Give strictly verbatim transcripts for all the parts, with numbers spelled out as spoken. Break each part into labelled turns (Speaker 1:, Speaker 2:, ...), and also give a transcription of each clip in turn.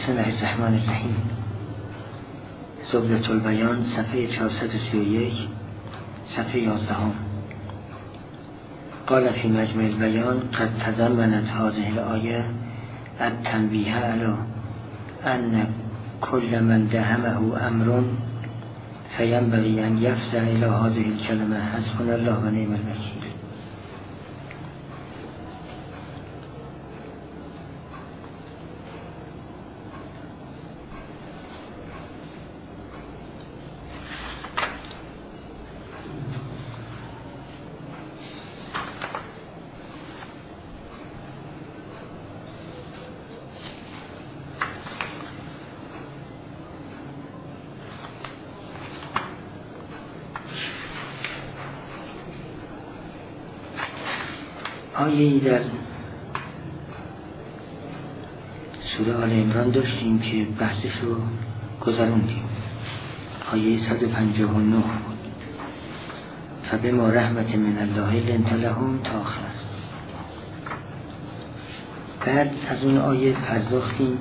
Speaker 1: بسم الله الرحمن الرحیم. زبدة البیان صفحه چهارصد و سی و یک، صفحه یازده. قال فی مجمع البیان قد تضمنت هذه الآیه التنبیه علی ان کل من دهمه امر فینبغی ان یفزع الی هذه الکلمه حسبنا الله و نعم الوکیل. آیه‌ای در سوره آل عمران داشتیم که بحثش رو گذروندیم. آیه صد و پنجاه و نه بود. فبما رحمت من الله لنت لهم تا آخر. بعد از اون آیه پرداختیم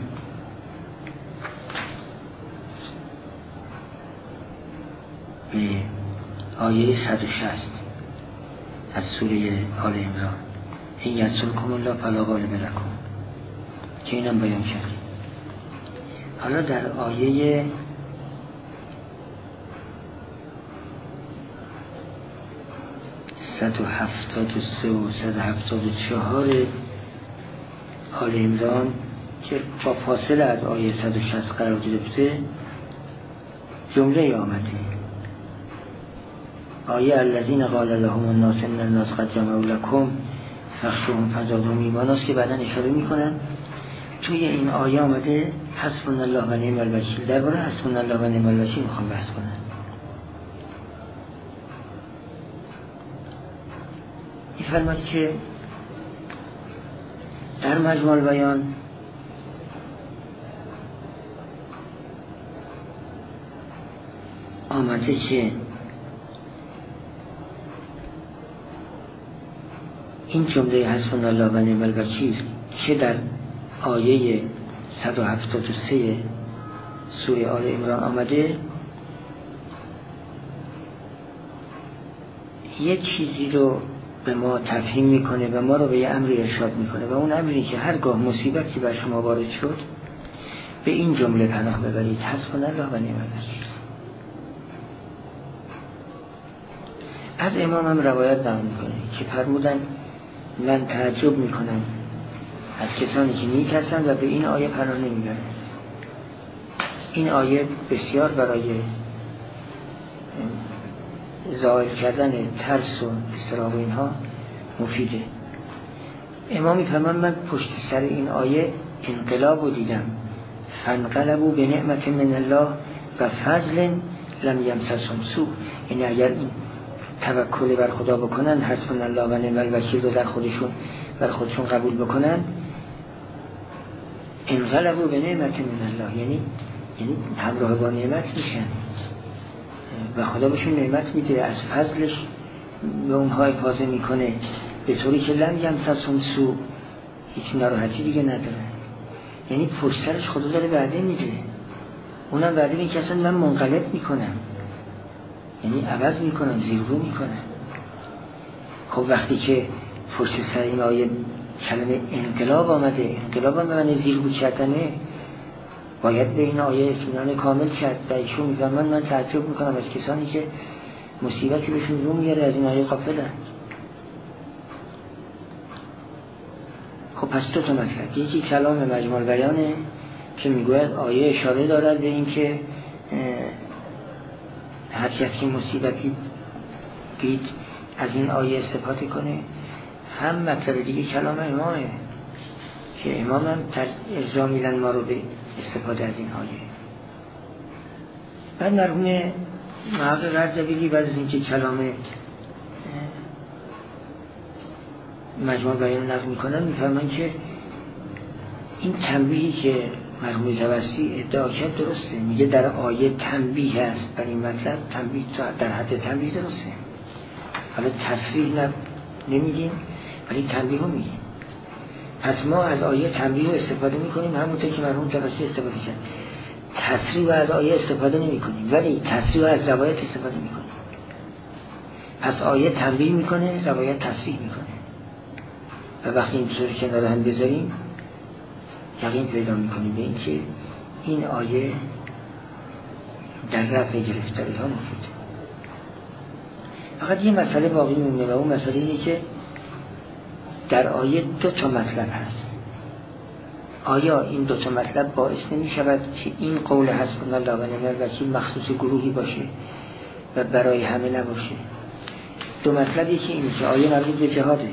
Speaker 1: به آیه صد و شصت از سوره آل عمران، این ینصرکم الله فلا غالب لکم، که اینم بیان کردیم. حالا در آیه صد و هفتاد و سه و صد و هفتاد و چهار آل عمران که با فاصله از آیه صد و شصت قرار گرفته، جمله آمده آیه الذین قال لهم الناس ان الناس قد جمعوا لكم فاخشوهم فزادهم ایمانا است که بعدا اشاره میکنن. توی این آیه آمده حسبنا الله و نعم الوکیل. درباره حسبنا الله و نعم الوکیل میخوام بحث کنم. میفرماید که در مجمع البیان آمده که این جمله حسبنا الله و نعم الوکیل که در آیه صد و هفتاد و سه سوره آل عمران آمده، یه چیزی رو به ما تفهیم میکنه و ما رو به یه امری ارشاد میکنه، و اون امری که هرگاه مصیبتی بر شما وارد شد به این جمله پناه ببرید حسبنا الله و نعم الوکیل. از امام هم روایت نقل میکنه که فرمودن من تعجب میکنم از کسانی که میترسن و به این آیه پناه نمیبرن. این آیه بسیار برای زائل کردن ترس و اضطراب و اینها مفیده. امام میفرمان من پشت سر این آیه انقلاب رو دیدم، فانقلبوا به نعمت من الله و فضل لم یمسسهم سوء. یعنی اگر این توکل بر خدا بکنن، حسبنا الله و نعم الوکیل رو در خودشون بر خودشون قبول بکنن، انقلبوا به نعمت من الله، یعنی یعنی همراه با نعمت میشن و خدا بهشون نعمت میده، از فضلش به اونها افاضه میکنه به طوری که لم یمسسهم سوء، هیچ ناراحتی دیگه نداره. یعنی پشت سرش خدا داره وعده میده، اونم وعده میده که اصلا من منقلب میکنم، یعنی عوض میکنم، زیرگو میکنم. خب وقتی که پشت سر این آیه کلمه انقلاب آمده، انقلاب هم به معنی زیرگو کردنه، باید به این آیه اطمینان کامل کرد. و ایشون میفرمان من تعجب میکنم از کسانی که مصیبتی بهشون رو میاره از این آیه غافلن. خب پس دو تا مطلب، یکی کلام مجمع البیانه که میگوید آیه اشاره دارد به این که هر کس که مصیبتی دید از این آیه استفاده کنه. هم مطلب دیگه کلام امامه که امام هم ارجاع میدن ما رو به استفاده از این آیه. بعد مرحوم محقق رجبی بعد از اینکه کلام مجموع بیان نقل میکنن میفهمن که این تنبیهی که مرحوم زوستی ادعا کرد درسته. میگه در آیه تنبیه هست بر این مطلب، تنبیه در حد تنبیه درسته. حالا تصریح نمیگیم ولی تنبیه رو میگیم. پس ما از آیه تنبیه استفاده میکنیم همونطور که مرحوم طباطبایی استفاده کرد. تصریح از آیه استفاده نمی کنیم ولی تصریح از روایت استفاده میکنیم. پس آیه تنبیه میکنه، روایت تصریح میکنه و وقتی این طور کنار هم بذاریم یقین پیدا میکنیم به این که این آیه در رفع گرفتاری ها مفیده. فقط یه مسئله باقی میمونه و اون مسئله اینه که در آیه دو تا مطلب هست. آیا این دو تا مطلب باعث نمی شود که این قول حسبنا الله و نعم الوکیل مخصوص گروهی باشه و برای همه نباشه؟ دو مطلبی که اینه که آیه مربوط به جهاده.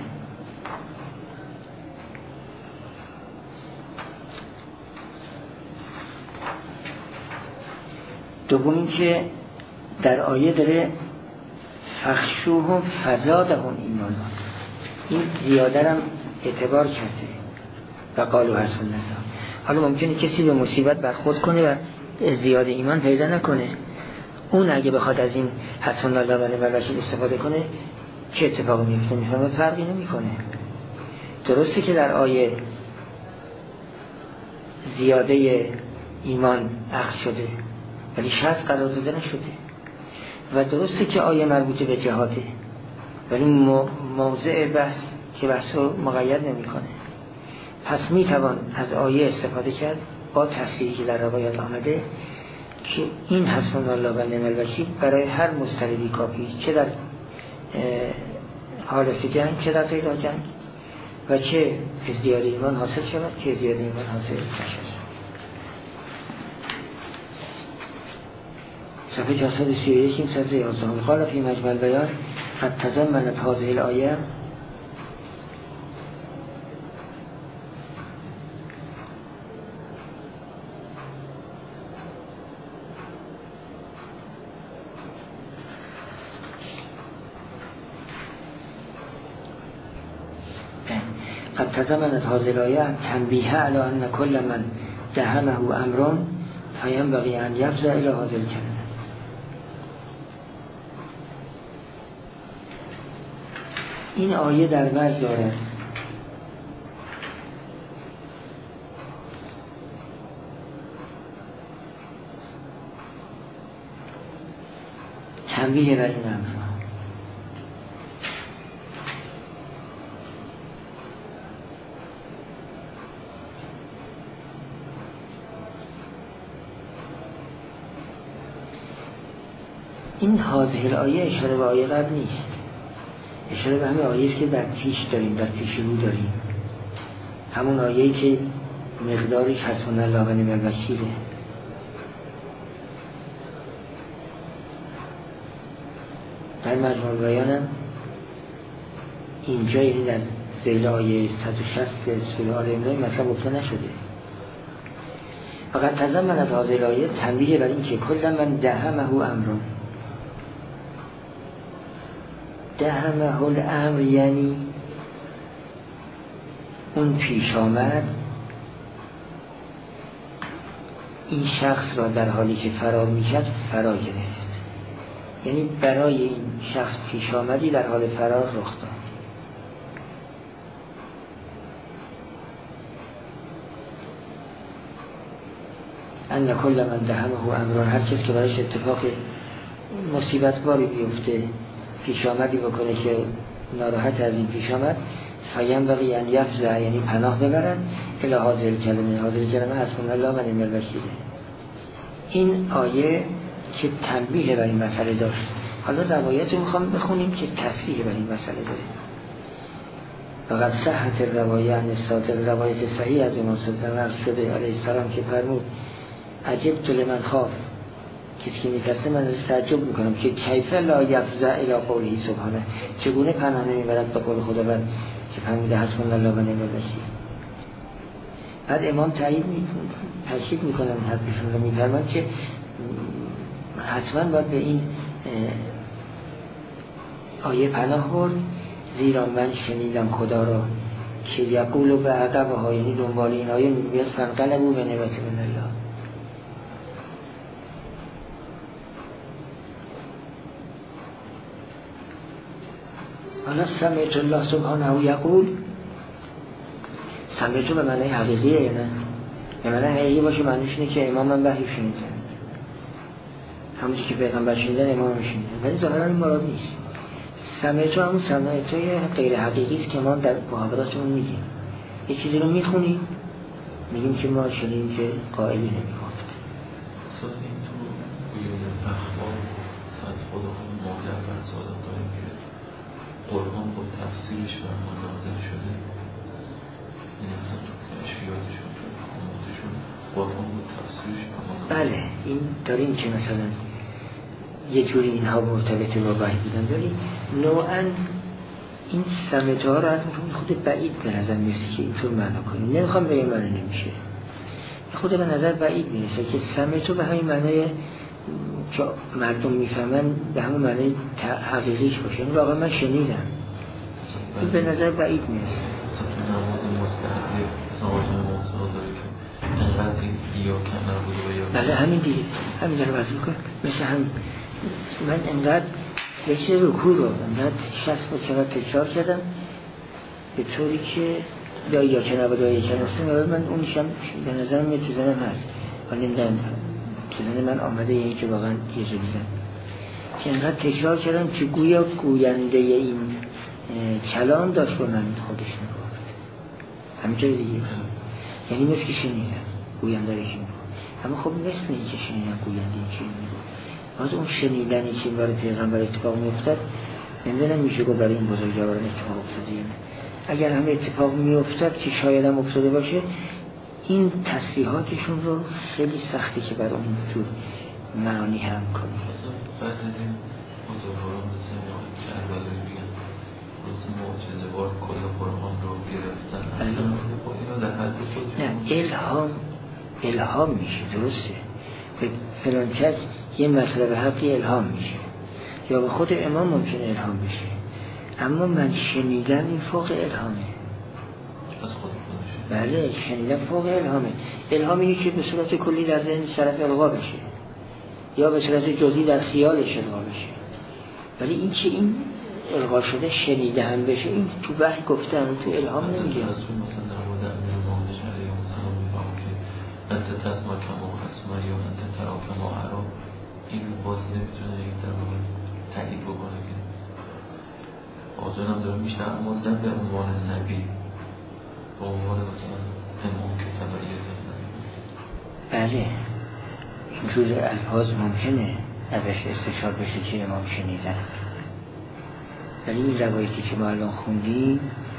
Speaker 1: دوم این که در آیه داره فخشوهم فزادهم ایمانا، این زیاده هم اعتبار کرده و قالوا حسبنا الله. حالا ممکنه کسی به مصیبت برخورد کنه و ازدیاد ایمان پیدا نکنه، اون اگه بخواد از این حسبنا الله و نعم الوکیل استفاده کنه چه اتفاقی میفته؟ میفهمه فرقی نمیکنه. درسته که در آیه زیاده ایمان اخذ شده ولی شرط قرار داده نشده و درسته که آیه مربوط به جهاده ولی موضع بحث که بحث رو مقید نمی کنه. پس می توان از آیه استفاده کرد با تصریحی که در روایت آمده که این حسبنا الله و نعم الوکیل برای هر مضطربی کافی، چه در حالت جنگ چه در غیر جنگ و چه ازدیاد ایمان حاصل شود چه ازدیاد ایمان حاصل نشود. صفحه چهارصد و سی و یک این سطر یازده قال فی مجمع البیان قد تضمنت هذه الآیه قد تضمنت هذه الآیه تنبیه علی ان کل من دهمه امر فینبغی ان یفزع الی هذه الکلمه. این آیه در بر دارد تنبیه بر این امر. این هذه الآیه اشاره به آیه قبل نیست، اشاره به همه آیه است که در پیش داریم، در پیش رو داریم، همون آیه‌ای که مقدارش حسبنا الله و نعم الوکیله. در مجموع بیانم اینجا یعنی در ذیل آیه صد و شصت سوره آل عمران مثلا گفته نشده. فقط تضمنت هذه الآیه تنبیه بر این که کل من دهمه امر، دهمه الامر یعنی اون پیش آمد این شخص را در حالی که فرار میکرد فرا گرفت، یعنی برای این شخص پیش آمدی در حال فرار رخ داد. ان کل من دهمه امران، هر کس که برایش اتفاق مصیبت باری بیفته پیش آمدی بکنه که ناراحت از این پیش آمد، فینبغی ان یفزع یعنی پناه ببرن الی هذه الکلمه. هذه الکلمه حسبنا الله و نعم الوکیل. این آیه که تنبیه بر این مسئله داشت. حالا روایت رو میخوام بخونیم که تصریح بر این مسئله داره. فقط صحت روایه عن الصادق، روایت صحیح از امام صادق نقل شده علیه السلام که فرمود عجبت لمن خاف، کسی که میترسه من از تعجب میکنم که کیف لا یفزع الی قوله سبحانه، چگونه پناه نمیبرد به قول خداوند که فرموده حسبنا الله و نعم الوکیل. بعد امام تایید میکنه، تاکید میکنن حرفشون رو، میفرمایند که حتما باید به این آیه پناه برد، زیرا من شنیدم خدا را که یقول به عقبها، یعنی دنبال این آیه میگوید فانقلبوا بنعمة من الله. حالا سمعت الله سبحانه یقول، سمعتو به معنی حقیقیه یا نه؟ به معنی حقیقی باشه معنیش اینه که امام من وحی شنیدن، همونجوری که پیغمبر شنیدن امام شنیدن، ولی ظاهرا این مراد نیست. سمعتو همون سمعتوی غیر حقیقی است که ما در محاوراتمون میگیم. یه چیزی رو میخونیم میگیم که ما شنیدیم که قائلی نمیگفت.
Speaker 2: اصلا این تو بیون اخبار از خود همون مولد و صادق داریم که قرآن خود تفسیرش بر ما نازل شده، این اصلا تو کشفیاتشون تو خاماتشون قرآن خود تفسیرش بر ما نازل.
Speaker 1: بله این داریم که مثلا یه جوری اینها مرتبط با وحی بودن، ولی نوعاً این سمعتو ها رو از خود بعید به نظر میرسه که اینطور معنا کنیم. نمیخوام بگم معنی نمیشه، خود به نظر بعید میرسه که سمعتو به همین معنای که مردم میفهمن به همون معنای حقیقیش باشه. این واقعا من شنیدم، این به نظر بعید میرسه.
Speaker 2: نماز مستحقی سواجه موسیقی داره که انقدر این یا کم نبوده و یا
Speaker 1: بله همین دیگه، همین داره وضع کن. مثل هم من انقدر یکی رکوع رو انقدر شست با چقدر تکرار کردم به طوری که یا یا که نبود یا یا که نستم، من اونیشم به نظرم یه توزنم هست ولی نمیدن توزن من آمده یه که واقعا یه جا دیدم که انقدر تکرار کردم که گویا گوینده این کلام داشت با من خودش نگفت همینجای دیگه، یعنی مثل که شنیدم گوینده رو که میگفت، اما خب مثل این که شنیدم گوینده این که میگفت باز اون شنیدنی که برای پیغمبر اتفاق میافتد نمیدونم میشه گفت برای این بزرگواران اتفاق افتاده یا نه. اگر هم اتفاق میافتد که شاید هم افتاده باشه، این تصریحاتشون رو خیلی سختی که برای اون جور معانی هم کنی.
Speaker 2: بعد این بزرگواران مثل کربلایی میگن روز معجزه بار کل قرآن رو گرفتن، اینو در حد خود
Speaker 1: نه الهام الهام میشه، درسته به فلان کس یه مطلب حقی الهام میشه یا به خود امام ممکنه الهام بشه، اما من شنیدم این فوق الهامه.
Speaker 2: از خود خودشه؟
Speaker 1: بله شنیدم فوق الهامه. الهام اینه که به صورت کلی در ذهن طرف القا بشه یا به صورت جزئی در خیالش القا بشه، ولی این که این القا شده شنیده هم بشه این تو وحی گفتن تو الهام نمیگه.
Speaker 2: مثلا در مورد امیر مهدی علیه السلام میفهم که انت تسمع کما اسمع یا انت ترا کما ارا، این باز نمیتونه این در واقع تایید بکنه که آجانم داره میشه، اما نه به عنوان نبی، به عنوان مثلا امام که تبعیه نبی.
Speaker 1: بله اینجور الفاظ ممکنه ازش استشار بشه که امام شنیدن، ولی این روایتی که ما الان خوندیم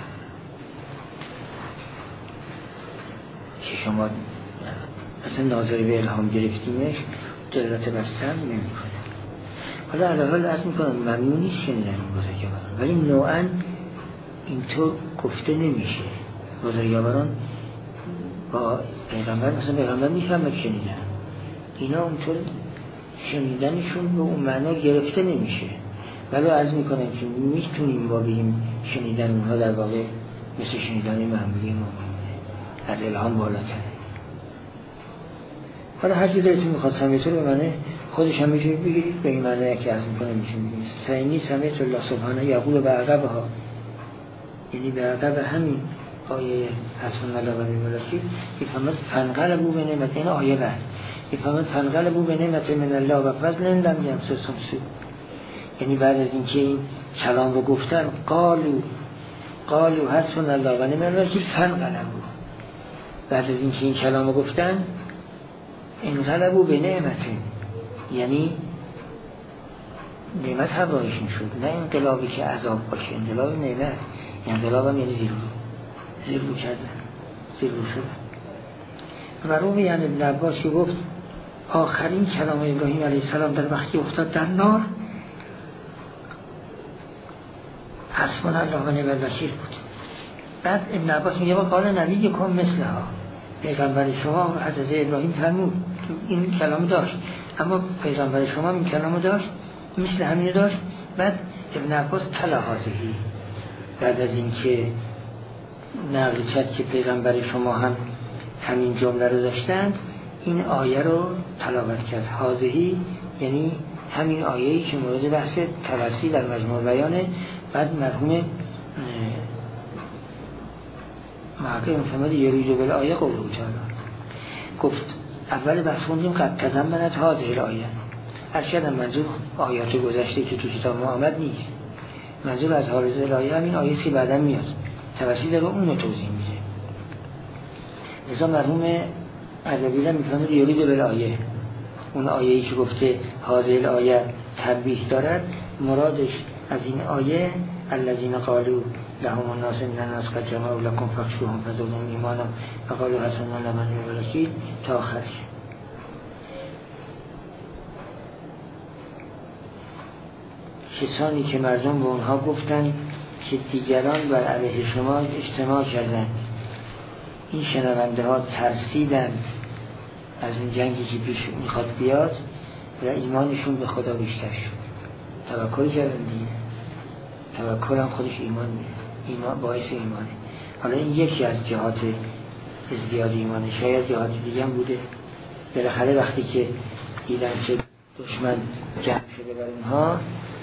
Speaker 1: که شما اصلا ناظری به الهام گرفتیمش دلالت بر سم نمی‌کنه. حالا علاوه عرض میکنم ممنون نیست شنیدن این بزرگواران، ولی نوعاً اینطور گفته نمیشه. بزرگواران با پیغمبر مثلا پیغمبر میفهمه شنیدن، اینا اونطور شنیدنشون به اون معنا گرفته نمیشه، ولی عرض میکنم که میتونیم با بگیم شنیدن اونها در واقع مثل شنیدن معمولی ما از الهام بالاتره. حالا هر چی دلتون میخواد سمیت رو به معنی خودش هم میتونید بگیرید به این معنی که عرض میکنم میشه بگیرید فینی سمیت الله سبحانه یقول به عقبها، یعنی به عقب همین آیه حسن الله و بیملاکی بفهمد فنقلبو به نعمت، این آیه بعد بفهمد فنقلبو به نعمت من الله و فضل لم یمسسهم سوء، یعنی بعد از اینکه این کلام رو گفتن قالو قالو حسن الله و بیملاکی فنقلبو، بعد از اینکه این کلام رو گفتن انقلبو به نعمت، یعنی نعمت همراهشون شد، نه انقلابی که عذاب باشه، انقلاب نعمت، انقلاب هم یعنی زیرو زیرو کردن، زیرو شدن. و رومی هم ابن عباس که گفت آخرین کلام ابراهیم علیه السلام در وقتی افتاد در نار حسبنا الله و نعم الوکیل بود. بعد ابن عباس میگه قال نبی کن مثلها، پیغمبر شما حضرت ابراهیم فرمود این کلام داشت، اما پیغمبر شما این کلام داشت مثل همین داشت. بعد ابن عباس تلاحظهی بعد از این که نقل کرد که پیغمبر شما هم همین جمله رو داشتند، این آیه رو تلاوت کرد. حاضهی یعنی همین آیه‌ای که مورد بحث طبرسی در مجموع بیانه. بعد مرحوم محقق میفهمد یرید بالآیه قوله تعالی گفت اول بحث خوندیم قد تضمنت هذه الآیه، ارشد منظور آیات گذشته که تو کتاب ما آمد نیست، منظور از هذه الآیه همین آیه که بعدا میاد توسط به اون رو توضیح میده. لذا مرحوم عزوی میفهمد یرید بالآیه، اون آیه‌ای که گفته هذه الآیه تنبیه دارد، مرادش از این آیه الذین قالوا لهم الناس ان الناس قد جمعوا لكم فاخشوهم فزادهم ایمانا وقالوا حسبنا الله ونعم الوکیل تا آخرش. کسانی که مردم به اونها گفتند که دیگران بر علیه شما اجتماع کردند، این شنونده ها ترسیدند از این جنگی که پیش میخواد بیاد و ایمانشون به خدا بیشتر شد. توکل کردن دیگه، توکل هم خودش ایمان میده، ایمان باعث ایمانه. حالا این یکی از جهات ازدیاد ایمانه، شاید جهات دیگه هم بوده. بالاخره وقتی که دیدن که دشمن جمع شده بر اونها،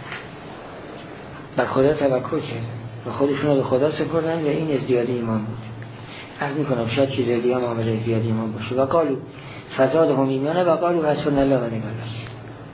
Speaker 1: بر خدا توکل کردن و خودشون رو به خدا سپردن و این ازدیاد ایمان بود. عرض میکنم شاید چیز دیگه هم عامل ازدیاد ایمان باشه. و قالو فزادهم ایمانا و قالوا حسبنا الله ونعم الوکیل.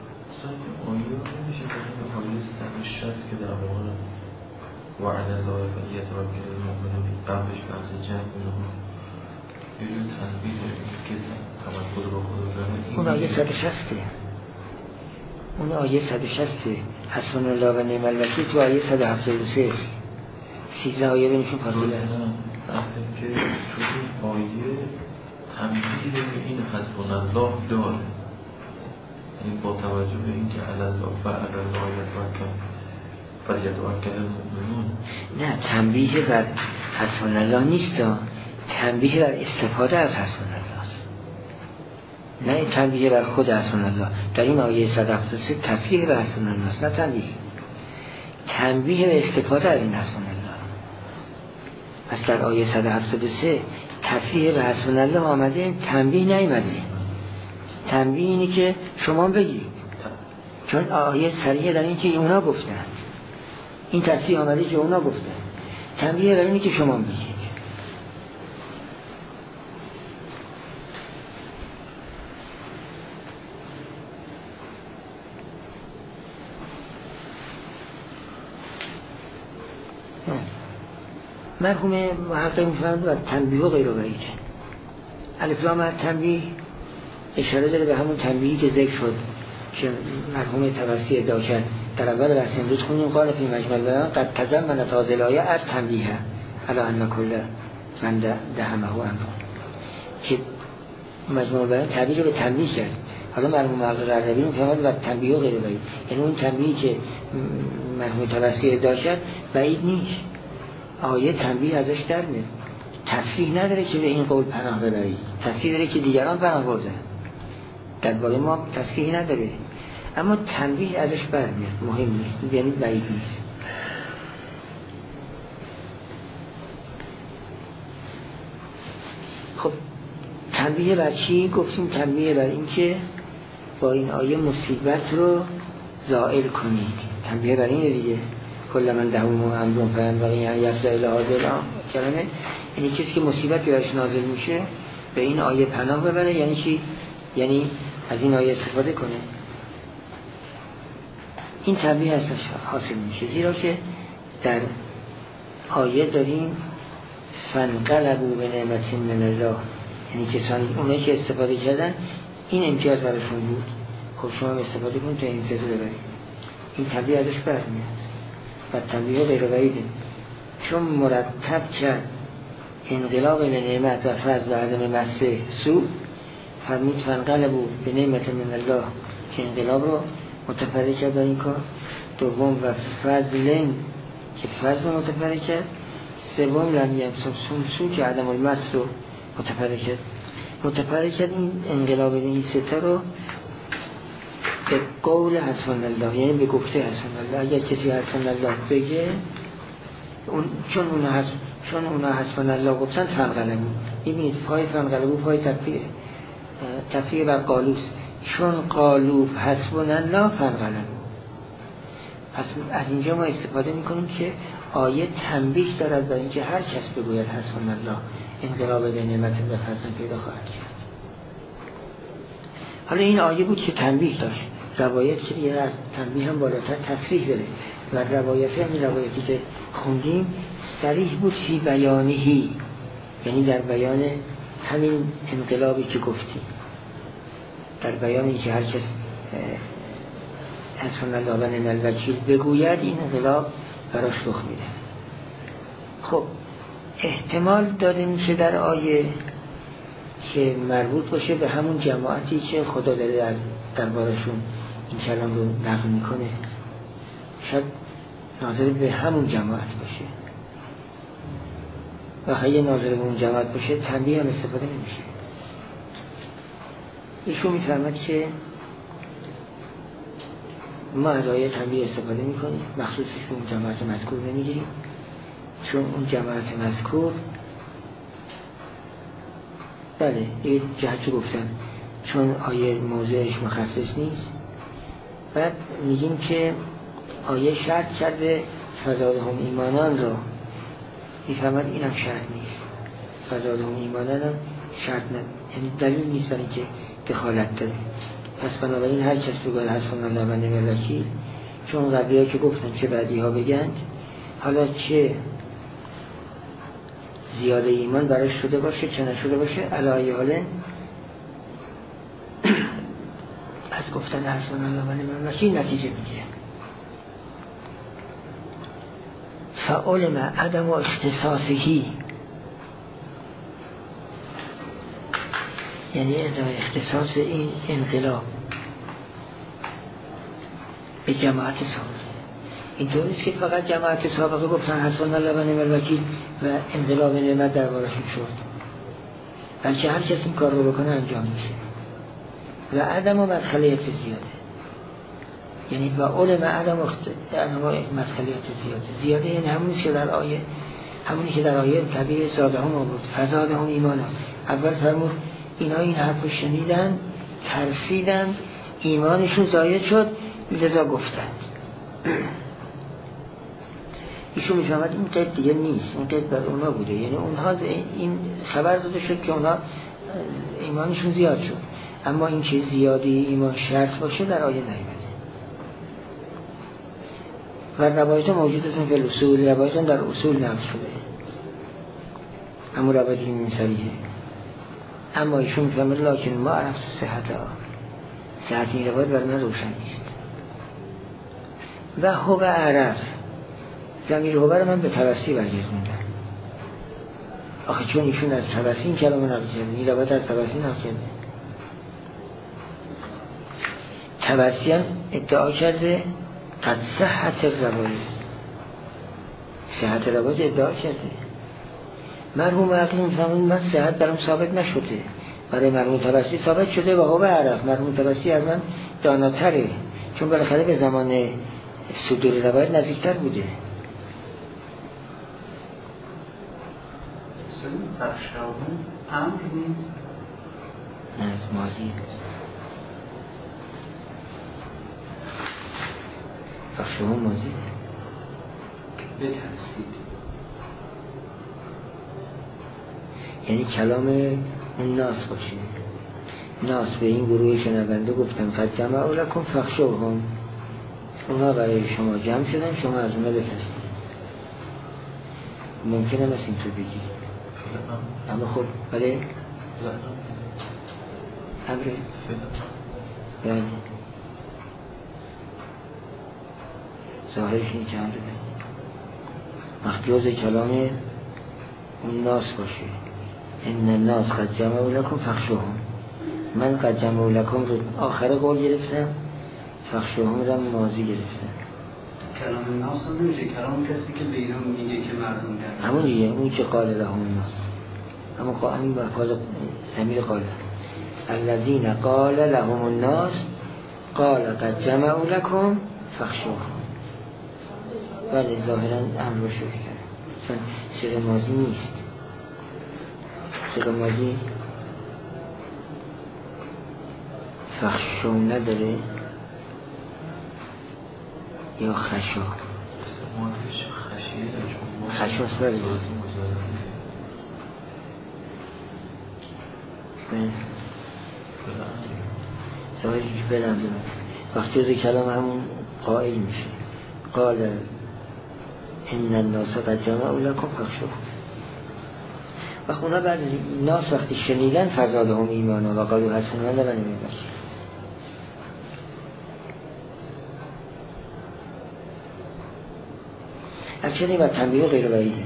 Speaker 2: که در واقع وعد الله و یتوکل المؤمنون قبلش بحث جنگ اونها یه جور تنبیه که توکل با خدا دارن.
Speaker 1: اون آیه صد و شصت اون آیه صد و شصت حسبنا الله و نعم الوکیل تو آیه صد و هفتاد و سه سیزده آیه بینشون فاصله هست.
Speaker 2: اصلا که تو این آیه تنبیه این حسبنا الله داره، این با توجه به این که علی الله و علی الله یتوکل فلیتوکل المؤمنون.
Speaker 1: نه، تنبیه بر حسبنا الله نیست، تنبیه بر استفاده از حسبنا الله است. نه تنبیه بر خود حسبنا الله. در این آیه صد و هفتاد و سه تصریح به حسبنا الله است، نه تنبیه. تنبیه به استفاده از این حسبنا الله. پس در آیه صد و هفتاد و سه تصریح به حسبنا الله آمده، تنبیه نیامده. تنبیه اینه که شما بگید، چون آیه صریحه در این که اونا گفتن، این تصریح آمده که اونا گفتن. تنبیه در اینه که شما بگید. مرحوم محقق می‌فرماید و تنبیه و غیر و بعید. الف لام تنبیه اشاره داره به همون تنبیهی که ذکر شد که مرحوم طبرسی ادعا کرد در اول بحث امروز خوندیم. قال فی مجمع البیان قد تضمنت هذه الآیه التنبیه علی ان کل من دهمه امر، که مجمع البیان تعبیر رو به تنبیه کرد. حالا مرحوم محقق اردبیلی می‌فرماید و تنبیه و غیر و بعید، یعنی اون تنبیهی که مرحوم طبرسی ادعا کرد بعید نیست. آیه تنبیه ازش در میاد، تصریح نداره که به این قول پناه ببری، تصریح داره که دیگران پناه بردن. درباره ما تصریح نداره، اما تنبیه ازش برمیاد، مهم نیست، یعنی بعید نیست. خب تنبیه بر چی؟ گفتیم تنبیه بر این که با این آیه مصیبت رو زائل کنید. تنبیه بر اینه دیگه، کل من دهم و امرون فهم و این یفزع الهازل کلمه، یعنی کسی که مصیبتی برش نازل میشه به این آیه پناه ببره. یعنی چی؟ یعنی از این آیه استفاده کنه. این تنبیه ازش حاصل میشه، زیرا که در آیه داریم فانقلبوا بنعمت من الله، یعنی کسانی اونایی که استفاده کردن این امتیاز براشون بود، خب شما هم استفاده کن تا این امتیاز ببرید. این تنبیه ازش برمیاد و تنبیه غیر بعیده، چون مرتب کرد انقلاب نعمت و فضل و عدم مسه سو، فرمود فانقلبوا بنعمت من الله که انقلاب رو متفرق کرد در این کار. دوم و فضلن که فضل رو متفرق کرد. سوم لم یمسسهم سو که عدم المس رو متفرق کرد. متفرق کرد این انقلاب این سته رو به قول حسبنا الله، یعنی به گفته حسبنا الله. اگر کسی حسبنا الله بگه اون چون اونا حسب چون اونا حسبنا الله گفتن فانقلبوا. ببینید پای فانقلبوا پای تفریع تفریع بر قالوس، چون قالوب حسبنا الله فانقلبوا. پس از اینجا ما استفاده میکنیم که آیه تنبیه دارد برای اینکه هر کس بگوید حسبنا الله انقلاب به نعمت و فضل پیدا خواهد کرد. حالا این آیه بود که تنبیه داشت، روایت که یه از تنبیه هم بالاتر تصریح داره و روایت همین روایتی که خوندیم صریح بود فی بیانهی، یعنی در بیان همین انقلابی که گفتیم، در بیان این که هر کس حسن الله و نعم الوکیل بگوید این انقلاب براش رخ میده. خب احتمال داده میشه در آیه که مربوط باشه به همون جماعتی که خدا داره از دربارشون این کلام رو نقل میکنه، شاید ناظر به همون جماعت باشه و اگه ناظر به اون جماعت باشه تنبیه هم استفاده نمیشه. ایشون میفرمد که ما از آیه تنبیه استفاده میکنیم، مخصوصش به اون جماعت مذکور نمیگیریم، چون اون جماعت مذکور بله یه جهت رو گفتم چون آیه موضوعش مخصص نیست. بعد میگیم که آیه شرط کرده فزادهم ایمانان رو، میفهمد اینم شرط نیست، فزادهم ایمانان هم شرط نه، یعنی دلیل نیست برای اینکه دخالت داره. پس بنابراین هر کس بگوید حسبنا الله و نعم الوکیل، چون قبلی ها که گفتن چه بعدی ها بگند، حالا چه زیاده ایمان براش شده باشه چه نشده باشه، علی حال از گفتن حسبنا الله و نعم الوکیل نتیجه میگیره. فعلم عدم اختصاصهی، یعنی اختصاص این انقلاب به جماعت سابقه. اینطور نیست که فقط جماعت سابقه گفتن حسبنا الله و نعم الوکیل و انقلاب نعمت دربارشون شد، بلکه هر کس این کار رو بکنه انجام میشه. و عدم و مدخلیت زیاده، یعنی با علم عدم مدخلیت زیاده. زیاده یعنی همونی که در آیه همونی که در آیه طبیعی زاده هم آورد فزاده هم ایمان هم. اول فرمود اینا این حرف رو شنیدن ترسیدن ایمانشون زاید شد لذا گفتن. ایشون میفهمد این قید دیگه نیست، این قید بر اونا بوده، یعنی اونها این خبر داده شد که اونا ایمانشون زیاد شد، اما این که زیادی ایمان شرط باشه در آیه نیامده. و روایت موجودتون فی الاصول، روایتون در اصول نقل شده، اما روایتی که میسریه. اما ایشون میفهمد لکن ما عرفت صحت ها، صحت این روایت بر من روشن نیست. و هو عرف، ضمیر هو رو من به توسطی برگردوندم. آخه چون ایشون از توسطی این کلام نقل کرده، این روایت از توسطی نقل کرده. توسطی هم ادعا کرده قد صحت روایت، صحت روایت ادعا کرده. مرحوم عقل میفهمون من صحت برام ثابت نشده، برای مرحوم توسطی ثابت شده و هو عرف. مرحوم توسطی از من داناتره، چون بالاخره به زمان صدور روایت نزدیکتر بوده.
Speaker 3: فخشاهم هم که نیست؟
Speaker 1: نه از ماضی فخشاهم ماضی
Speaker 3: بترسید،
Speaker 1: یعنی کلام اون ناس باشه. ناس به این گروه شنونده گفتن قد جمعوا لکم فخشوهم، اونا برای شما جمع شدن شما از اونا بترسید. ممکنه مثل این تو بگی، اما خب بله امره بله ظاهرش این چند ده مخیوز کلام اون ناس باشه. ان الناس قد جمعوا لکم فخشوهم، من قد جمعوا لکم رو آخر قول گرفتم، فخشوهم رو ماضی گرفتم.
Speaker 3: کلام ناس هم نمیشه کلام کسی که به اینا میگه که مردم کرد
Speaker 1: همون دیگه، اون که قال لهم الناس، همون قائمین با افاظ ضمیر قال الذین قال لهم الناس قال قد جمعوا لکم فخشوهم. بله ظاهرا امر رو شکر کرد، چون سر ماضی نیست. سر ماضی فخشو نداره یا خشو
Speaker 2: خشوست بله
Speaker 1: زواجی که بلند بلند وقتی جز کلام همون قائل میشه قال ان الناس قد جمعوا لكم فاخشوهم و اونا بعد ناس وقتی شنیدن فزادهم ایمانا و قالوا حسبنا الله ونعم الوکیل. اکچنی و تنبیه غیر بعیده،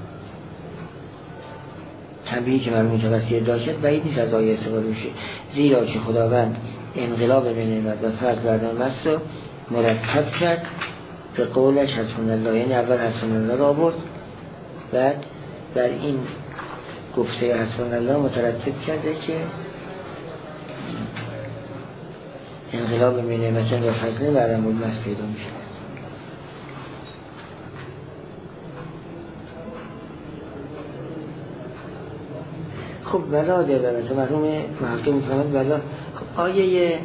Speaker 1: تنبیهی که مرمون توسیه داشت بعید نیست از آیه استفاده میشه، زیرا که خداوند انقلاب به نعمت و فضل بر نعمت رو مرتب کرد به قولش حسبنا الله، یعنی اول حسبنا الله را آورد، بعد در این گفته حسبنا الله مترتب کرده که انقلاب به نعمت و فضل بر نعمت پیدا میشه. خب ولا دلالت مرحوم محقق میفهمد ولا. خب آیه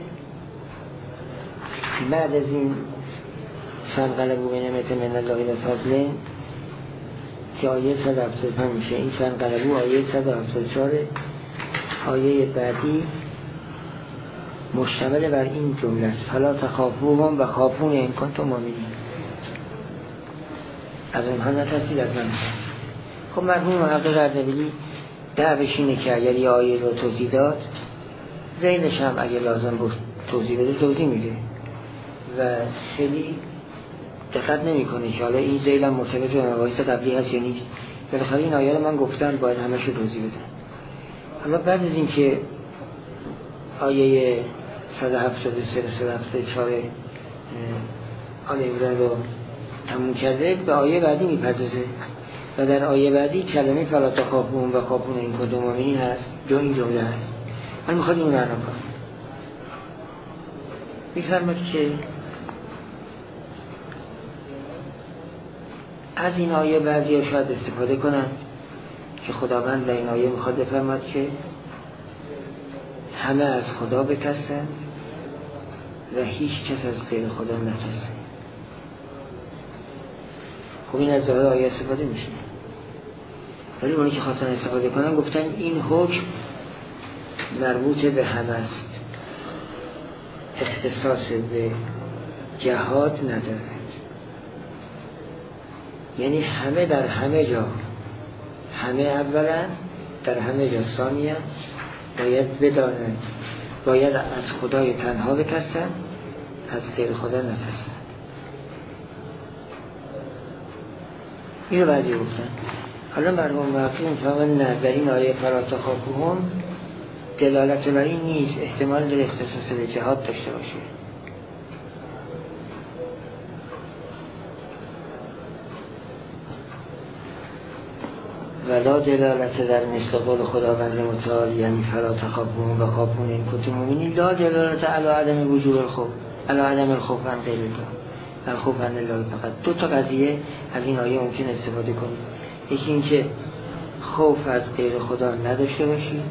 Speaker 1: بعد از این فانقلبوا بنعمة من الله و فضل که آیه صد و هفتاد و پنج میشه، این فانقلبوا آیه صد و هفتاد و چهار. آیه بعدی مشتمل بر این جمله است فلا تخافوهم و خافون ان کنتم مؤمنین، از اونها نترسید از من. خب مرحوم محقق اردبیلی دعوش اینه که اگر یه آیه رو توضیح داد ذیلش هم اگر لازم بود توضیح بده توضیح میده و خیلی دقت نمی کنه که حالا این ذیل هم مرتبط به مباحث قبلی هست یا نیست. بالاخره این آیه رو من گفتم باید همش رو توضیح بدم. حالا بعد از این که آیه صد و هفتاد و سه صد و هفتاد و چهار آل عمران رو تموم کرده به آیه بعدی میپردازه و در آیه بعدی کلمه فلا تخافون و خافون این کنتم مؤمنین هست، جو این جمله هست. من میخواد اینو معنا کنم. میفرماد که از این آیه بعضی ها شاید استفاده کنن که خداوند در این آیه میخواد بفرماد که همه از خدا بترسند و هیچ کس از غیر خدا نترسه. خب این از ظاهر آیه استفاده میشه، ولی اونی که خواستن استفاده کنن گفتن این حکم مربوط به همه است، اختصاص به جهاد ندارد. یعنی همه در همه جا، همه اولا در همه جا ثانیا باید بدانند، باید از خدای تنها بترسند، از غیر خدا نترسند. اینو بعضی گفتن. حالا مرحوم محقق میفهمن نه، در این آیه فلا تخافوهم دلالت بر این نیست، احتمال در اختصاص به جهاد داشته باشه. ولا دلالت در مثل قول خداوند متعال یعنی فلا تخافوهم و خافون این کنتم مؤمنین، لا دلالت علی عدم وجود الخوف، علی عدم الخوف عن غیر الله، الخوف عن الله فقط. دو تا قضیه از این آیه ممکن استفاده کنید. یکی این که خوف از غیر خدا نداشته باشید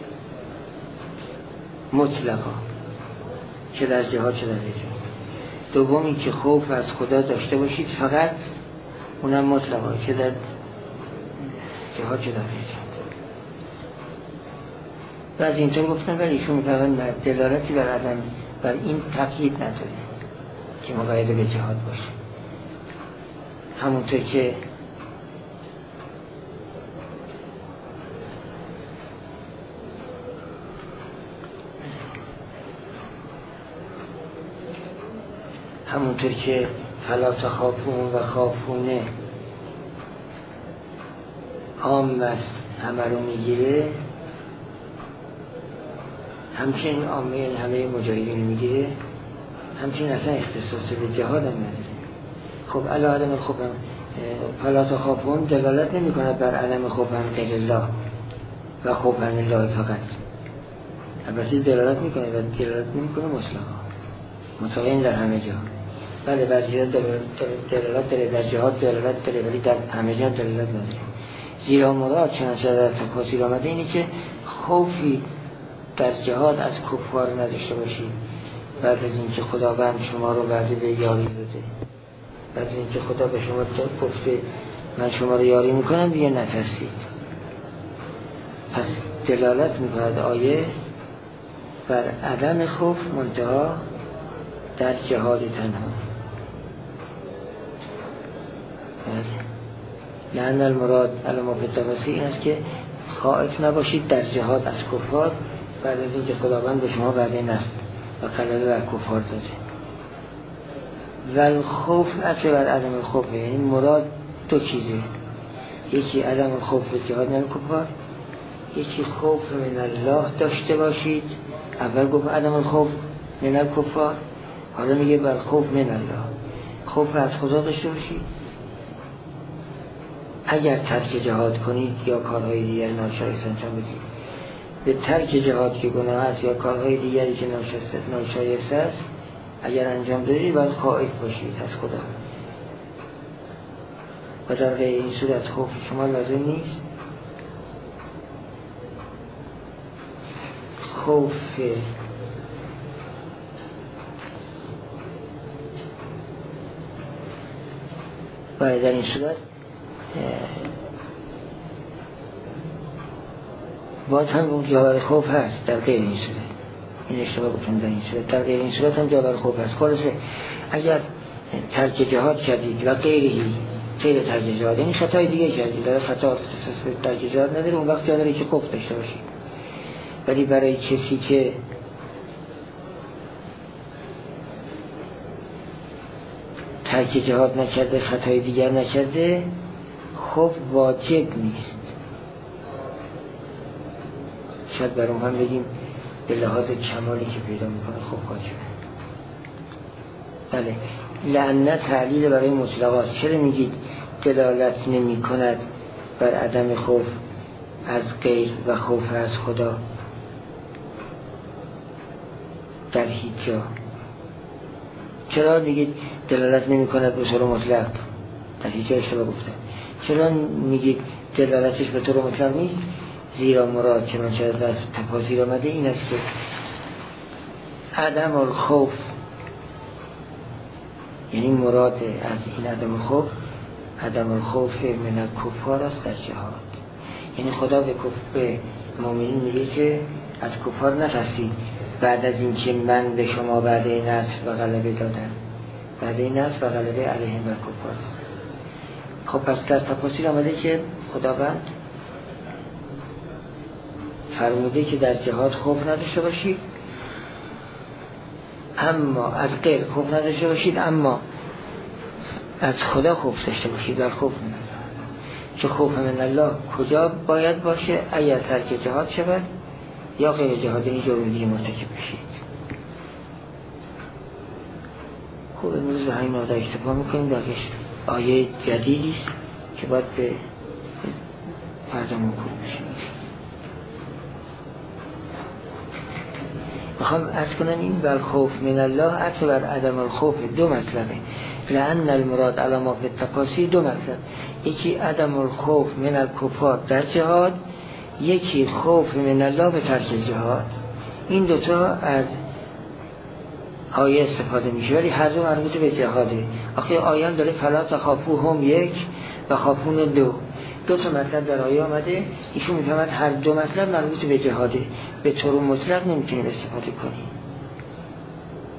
Speaker 1: مطلقا، چه در جهاد چه در غیر جهاد. دوم این که خوف از خدا داشته باشید فقط، اونم مطلقا، چه در جهاد چه در غیر جهاد. و از اینطور گفتن ولی ایشون می‌فرمایند دلالتی بر عدم بر این تقیید نداره که مقاید به جهاد باشه. همونطور که همونطور که فلا تخافون و خافونه عام است همه رو میگیره، همچنین عامه همه مجاهدین میگیره، همچنین اصلا اختصاص به جهاد هم نداره. خب علی عدم الخوف فلا تخافون دلالت نمی کند بر عدم خوف عن غیر الله و خوف عن الله فقط، البته دلالت میکنه و دلالت نمیکنه مطلقا، مطلقا در همه جا. بله بعضی دلالت داره در جهاد دلالت داره ولی در همه جا دلالت نداره. زیرا مراد چنانچه در تفاسیر آمده اینه که خوفی در جهاد از کفار نداشته باشید بعد از اینکه خداوند شما رو وعده به یاری داده، بعد از اینکه خدا به شما گفته من شما رو یاری میکنم دیگه نترسید. پس دلالت میکند آیه بر عدم خوف منتها در جهاد تنها. لأن المراد علما فی التفاصیل این است که خائف نباشید در جهاد از کفار بعد از اینکه خداوند به شما وعده نصر و غلبه بر کفار داده. و خوف اصل بر عدم خوف، یعنی مراد دو چیزه، یکی عدم خوف به جهاد من کفار، یکی خوف من الله داشته باشید. اول گفت عدم خوف من الکفار، حالا میگه بر خوف من الله، خوف از خدا داشته باشید. اگر ترک جهاد کنید یا کارهای دیگر ناشایست انجام بدید، به ترک جهاد که گناه است یا کارهای دیگری که ناشایست است اگر انجام دادید باید خائف باشید از خدا. و در غیر این صورت خوف شما لازم نیست. خوف باید در این صورت باز هم اون جاور خوف هست در غیر این صورت. این اشتباه بکنم، در این صورت در غیر این صورت هم جاور خوف هست. خلاصه اگر ترک جهاد کردید و غیرهی غیر ترک جهاد یعنی خطای دیگه کردید، در خطا اختصاص به ترک جهاد نداره، اون وقت جا داره که خوف داشته باشید. ولی برای کسی که ترک جهاد نکرده، خطای دیگر نکرده، خوف واجب نیست. شاید بر اون هم بگیم به لحاظ کمالی که پیدا میکنه خوف واجبه. بله، لعنت تعلیل برای مطلقات. چرا میگید دلالت نمی کند بر عدم خوف از غیر و خوف از خدا در هیچ جا؟ چرا میگید دلالت نمی کند به طور مطلق؟ در هیچ جا اشتباه گفتم. چرا میگید دلالتش به طور مطلق نیست؟ زیرا مراد که من شاید در تفاسیر آمده این است که عدم الخوف، یعنی مراد از این عدم الخوف عدم الخوف من الکفار است در جهاد. یعنی خدا به کفر مؤمنین میگه که از کفار نترسید بعد از اینکه من به شما وعده نصر و غلبه دادم، وعده نصر و غلبه علیهم بر کفار. خب پس در تفاسیر آمده که خداوند فرموده که در جهاد خوف نداشته باشید، اما از غیر خوف نداشته باشید، اما از خدا خوف داشته باشید. در خوف من الله، که خوف من الله کجا باید باشه؟ اگر ترک جهاد شود یا غیر جهاد این جرم دیگه مرتکب بشید. خوب امروز به همین نقطه اکتفا میکنیم. باقیش آیه جدیدی است که باید به فردا منکور بشیم. میخوام عرض کنم این بر خوف من الله عطف بر عدم الخوف دو مطلبه. لأن المراد علی ما فی التفاسیر دو مطلب، یکی عدم الخوف من الکفار در جهاد، یکی خوف من الله به ترک جهاد. این دوتا از آیه استفاده میشه ولی هر دو مربوط به جهاده. آخه آیه هم داره فلا تخافوهم یک و خافون دو، دو تا مطلب در آیه آمده. ایشون میفهمد هر دو مطلب مربوط به جهاده، به طور مطلق نمیتونیم استفاده کنیم.